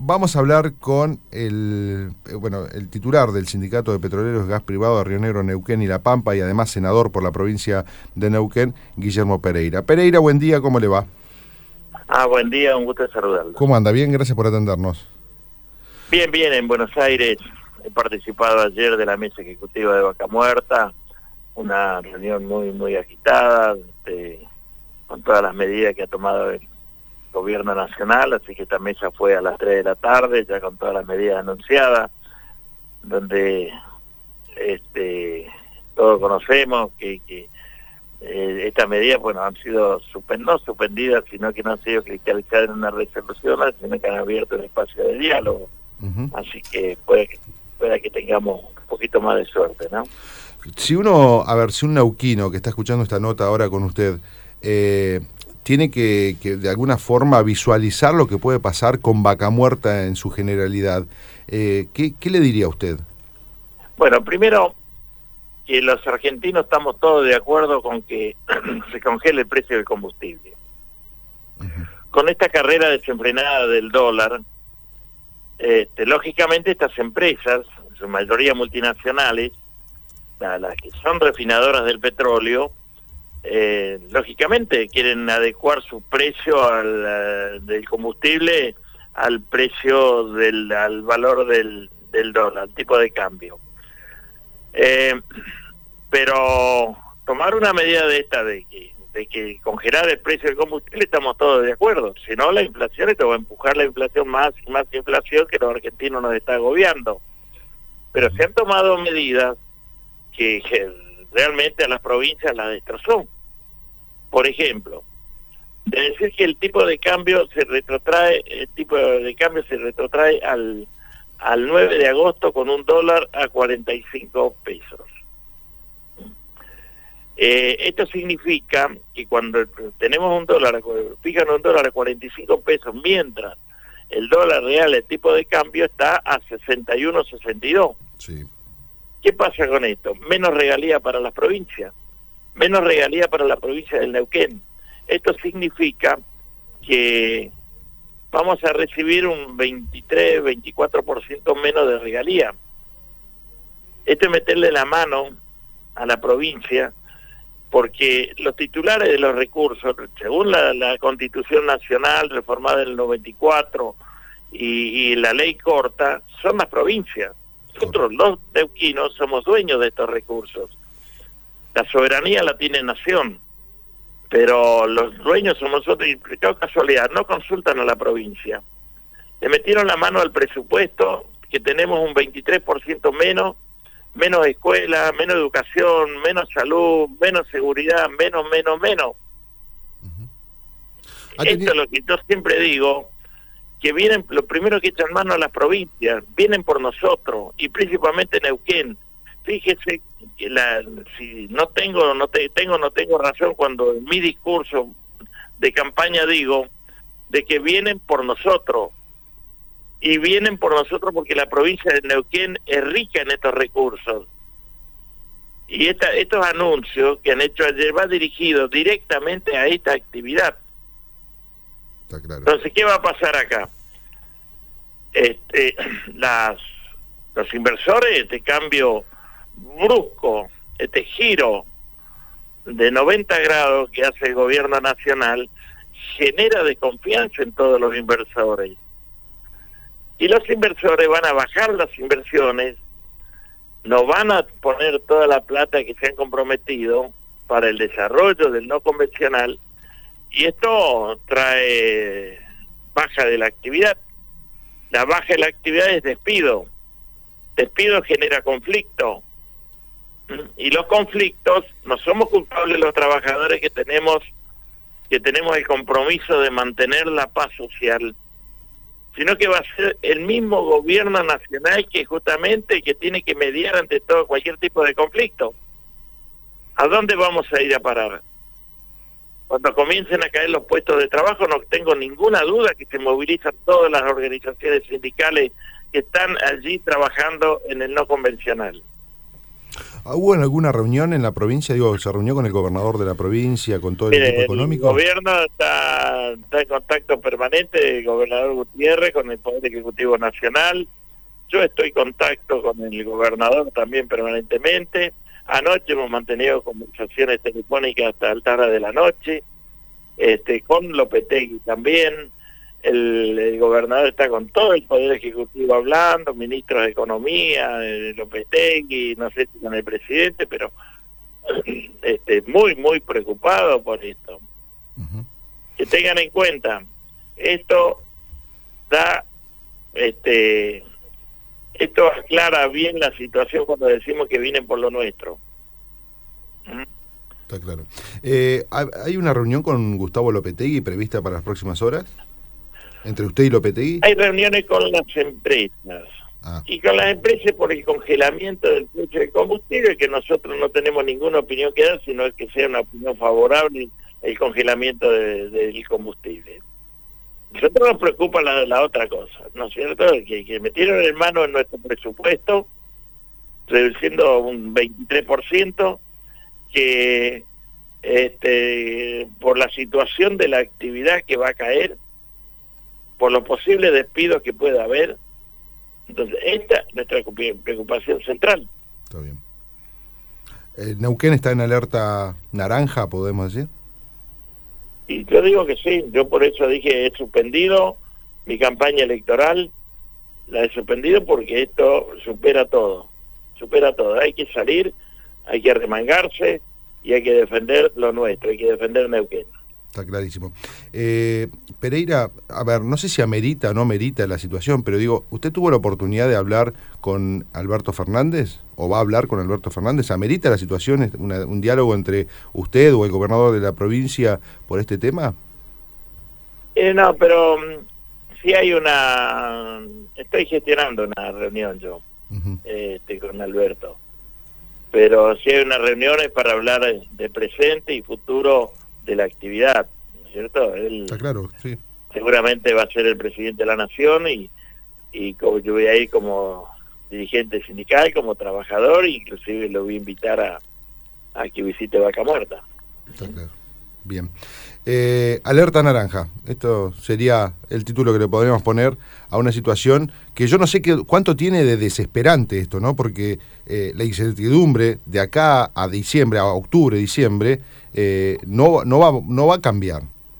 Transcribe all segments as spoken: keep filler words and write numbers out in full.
vamos a hablar con el, bueno, el titular del Sindicato de Petroleros de Gas Privado de Río Negro, Neuquén y La Pampa, y además senador por la provincia de Neuquén, Guillermo Pereira. Pereira, buen día, ¿cómo le va? Ah, buen día, un gusto saludarlo. ¿Cómo anda? Bien, gracias por atendernos. Bien, bien, en Buenos Aires he participado ayer de la mesa ejecutiva de Vaca Muerta, una reunión muy muy agitada, este, con todas las medidas que ha tomado el gobierno nacional, así que esta mesa fue a las tres de la tarde, ya con todas las medidas anunciadas, donde este, todos conocemos que, que eh, estas medidas, bueno, han sido suspend no suspendidas, sino que no han sido cristalizadas en una resolución, sino que han abierto un espacio de diálogo. Uh-huh. Así que puede, puede que tengamos un poquito más de suerte, ¿no? Si uno, a ver, si un neuquino que está escuchando esta nota ahora con usted, eh, tiene que, que de alguna forma visualizar lo que puede pasar con Vaca Muerta en su generalidad, eh, ¿qué, ¿qué le diría a usted? Bueno, primero, que los argentinos estamos todos de acuerdo con que se congele el precio del combustible. Uh-huh. Con esta carrera desenfrenada del dólar, este, lógicamente estas empresas, en su mayoría multinacionales, la, las que son refinadoras del petróleo, eh, lógicamente quieren adecuar su precio al, uh, del combustible al precio del al valor del, del dólar, tipo de cambio. Eh, pero tomar una medida de esta de que, de que congelar el precio del combustible, estamos todos de acuerdo. Si no, la inflación, esto va a empujar la inflación más y más inflación que los argentinos nos está agobiando. Pero se han tomado medidas que, que realmente a las provincias las destrozó. Por ejemplo, de decir que el tipo de cambio se retrotrae, el tipo de cambio se retrotrae al al nueve de agosto con un dólar a cuarenta y cinco pesos. Eh, esto significa que cuando tenemos un dólar, fijan un dólar a cuarenta y cinco pesos, mientras el dólar real, el tipo de cambio, está a sesenta y uno, sesenta y dos. Sí. ¿Qué pasa con esto? Menos regalía para las provincias, menos regalía para la provincia del Neuquén. Esto significa que vamos a recibir un veintitrés, veinticuatro por ciento menos de regalía. Esto es meterle la mano a la provincia, porque los titulares de los recursos, según la, la Constitución Nacional reformada en el noventa y cuatro y, y la ley corta, son las provincias. Nosotros, los neuquinos, somos dueños de estos recursos. La soberanía la tiene Nación, pero los dueños somos nosotros, y por casualidad no consultan a la provincia. Le metieron la mano al presupuesto, que tenemos un veintitrés por ciento menos, menos escuela, menos educación, menos salud, menos seguridad, menos, menos, menos. Uh-huh. Esto es lo que yo siempre digo, que vienen, lo primero que echan mano a las provincias, vienen por nosotros, y principalmente Neuquén. Fíjese que la, si no tengo, no te, tengo, no tengo razón cuando en mi discurso de campaña digo de que vienen por nosotros, y vienen por nosotros porque la provincia de Neuquén es rica en estos recursos. Y esta, estos anuncios que han hecho ayer va dirigido directamente a esta actividad. Está claro. Entonces, ¿qué va a pasar acá? Este, las, los inversores, este cambio brusco, este giro de noventa grados que hace el gobierno nacional, genera desconfianza en todos los inversores. Y los inversores van a bajar las inversiones, no van a poner toda la plata que se han comprometido para el desarrollo del no convencional, y esto trae baja de la actividad. La baja de la actividad es despido. Despido genera conflicto. Y los conflictos, no somos culpables los trabajadores que tenemos, que tenemos el compromiso de mantener la paz social, sino que va a ser el mismo gobierno nacional que justamente que tiene que mediar ante todo cualquier tipo de conflicto. ¿A dónde vamos a ir a parar? Cuando comiencen a caer los puestos de trabajo, no tengo ninguna duda que se movilizan todas las organizaciones sindicales que están allí trabajando en el no convencional. ¿Hubo alguna reunión en la provincia? Digo, ¿se reunió con el gobernador de la provincia, con todo el Mire, equipo económico? El gobierno está, está en contacto permanente, el gobernador Gutiérrez, con el Poder Ejecutivo Nacional. Yo estoy en contacto con el gobernador también permanentemente. Anoche hemos mantenido conversaciones telefónicas hasta altas horas de la noche, este, con Lopetegui también. El, el gobernador está con todo el Poder Ejecutivo hablando, ministros de Economía, eh, Lopetegui, no sé si con el presidente, pero este, muy, muy preocupado por esto. Uh-huh. Que tengan en cuenta, esto da, este, esto aclara bien la situación cuando decimos que vienen por lo nuestro. ¿Mm? Está claro. Eh, ¿Hay una reunión con Gustavo Lopetegui prevista para las próximas horas? ¿Entre usted y Lopetegui? Hay reuniones con las empresas. Ah. Y con las empresas por el congelamiento del precio del combustible, que nosotros no tenemos ninguna opinión que dar, sino que sea una opinión favorable el congelamiento de, de, del combustible. Nosotros nos preocupa la, la otra cosa, ¿no es cierto? Que, que metieron en mano en nuestro presupuesto, reduciendo un veintitrés por ciento, que este, por la situación de la actividad que va a caer, por los posibles despidos que pueda haber. Entonces, esta es nuestra preocupación central. Está bien. Eh, ¿Neuquén está en alerta naranja, podemos decir? Y yo digo que sí, yo por eso dije, he suspendido mi campaña electoral, la he suspendido porque esto supera todo, supera todo. Hay que salir, hay que remangarse y hay que defender lo nuestro, hay que defender Neuquén. Está clarísimo. Eh, Pereira, a ver, no sé si amerita o no amerita la situación, pero digo, ¿usted tuvo la oportunidad de hablar con Alberto Fernández? ¿O va a hablar con Alberto Fernández? ¿Amerita la situación, una, un diálogo entre usted o el gobernador de la provincia por este tema? Eh, no, pero sí hay una... Estoy gestionando una reunión yo, uh-huh. este, con Alberto. Pero sí hay unas reuniones para hablar de presente y futuro de la actividad, ¿no es cierto? Él está claro, sí. Seguramente va a ser el presidente de la nación y, y como yo voy a ir como dirigente sindical, como trabajador, inclusive lo voy a invitar a, a que visite Vaca Muerta. Está claro. Bien. Eh, alerta naranja. Esto sería el título que le podríamos poner a una situación que yo no sé qué, cuánto tiene de desesperante esto, ¿no? Porque eh, la incertidumbre de acá a diciembre, a octubre, diciembre, eh, no, no, va, no va a cambiar.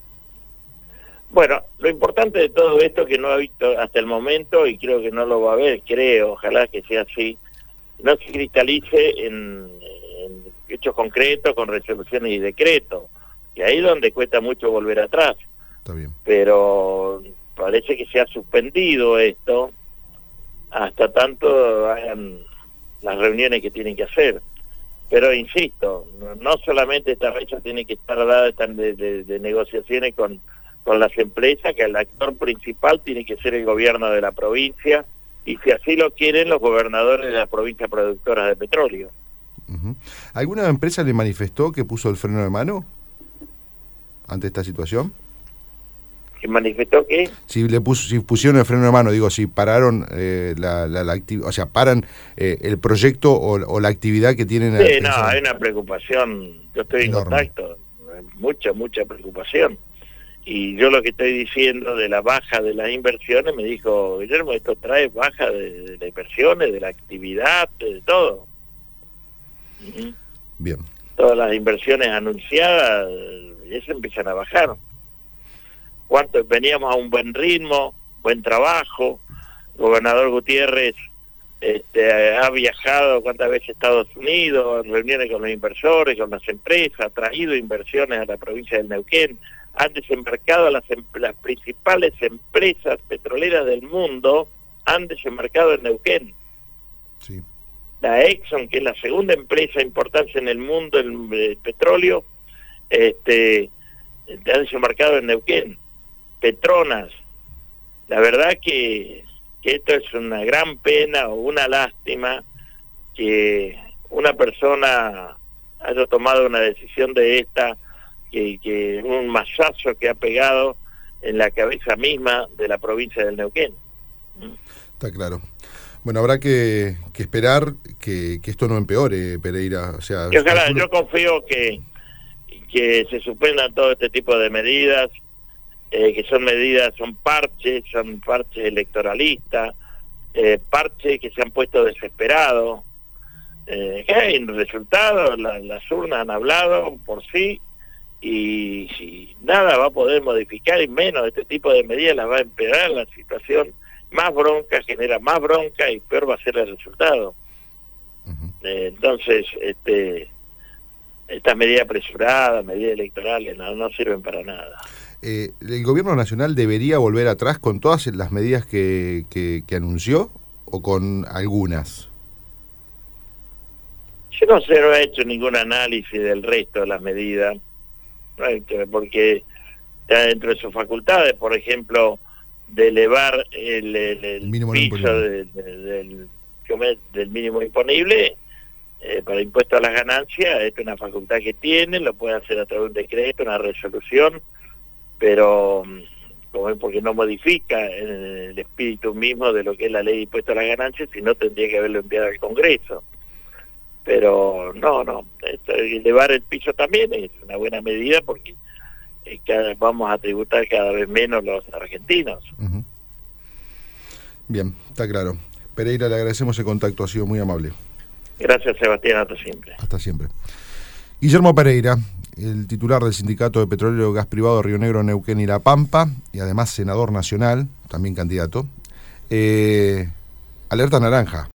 Bueno, lo importante de todo esto que no ha visto hasta el momento, y creo que no lo va a ver, creo, ojalá que sea así, no se cristalice en, en hechos concretos, con resoluciones y decretos. Y ahí es donde cuesta mucho volver atrás. Está bien. Pero parece que se ha suspendido esto hasta tanto hagan las reuniones que tienen que hacer. Pero insisto, no solamente esta fecha tiene que estar dada de, de, de negociaciones con, con las empresas, que el actor principal tiene que ser el gobierno de la provincia, y si así lo quieren, los gobernadores de las provincias productoras de petróleo. Uh-huh. ¿Alguna empresa le manifestó que puso el freno de mano ante esta situación? ¿Que manifestó qué? Si le puso, si pusieron el freno de mano, digo, si pararon eh, la, la, la actividad, o sea, paran eh, el proyecto o, o la actividad que tienen. Sí, no, hay una preocupación, yo estoy enorme. En contacto, mucha, mucha preocupación. Y yo lo que estoy diciendo de la baja de las inversiones, me dijo, Guillermo, esto trae baja de, de las inversiones, de la actividad, de todo. Bien. Todas las inversiones anunciadas, eso empiezan a bajar. Cuánto veníamos a un buen ritmo, buen trabajo. El gobernador Gutiérrez este, ha viajado cuántas veces a Estados Unidos, reuniones con los inversores, con las empresas, ha traído inversiones a la provincia del Neuquén, han desembarcado a las, las principales empresas petroleras del mundo, han desembarcado en Neuquén. Sí. La Exxon, que es la segunda empresa de importancia en el mundo en el petróleo, este, ha desembarcado en Neuquén. Petronas, la verdad que, que esto es una gran pena o una lástima que una persona haya tomado una decisión de esta, que, que un mazazo que ha pegado en la cabeza misma de la provincia del Neuquén. Está claro. Bueno, habrá que, que esperar que, que esto no empeore, Pereira. O sea, Y ojalá, calculo... yo confío que, que se suspendan todo este tipo de medidas, eh, que son medidas, son parches, son parches electoralistas, eh, parches que se han puesto desesperados. Eh, que hay resultados, la, las urnas han hablado por sí, y si nada va a poder modificar, y menos este tipo de medidas las va a empeorar la situación. Más bronca genera más bronca y peor va a ser el resultado. Uh-huh. eh, entonces este estas medidas apresuradas, medidas electorales, no, no sirven para nada. Eh, ¿El gobierno nacional debería volver atrás con todas las medidas que, que, que anunció o con algunas? Yo no sé, no he hecho ningún análisis del resto de las medidas, porque está dentro de sus facultades, por ejemplo, de elevar el, el, el mínimo piso de, de, del, del mínimo imponible eh, para impuesto a las ganancias. Esta es una facultad que tiene, lo puede hacer a través de un decreto, una resolución, pero como es porque no modifica el espíritu mismo de lo que es la ley de impuesto a las ganancias, sino tendría que haberlo enviado al Congreso. Pero no, no, elevar el piso también es una buena medida porque eh, cada, vamos a tributar cada vez menos los argentinos. Uh-huh. Bien, está claro. Pereira, le agradecemos el contacto, ha sido muy amable. Gracias, Sebastián, hasta siempre. Hasta siempre. Guillermo Pereira, el titular del Sindicato de Petróleo y Gas Privado de Río Negro, Neuquén y La Pampa, y además senador nacional, también candidato. Eh, alerta naranja.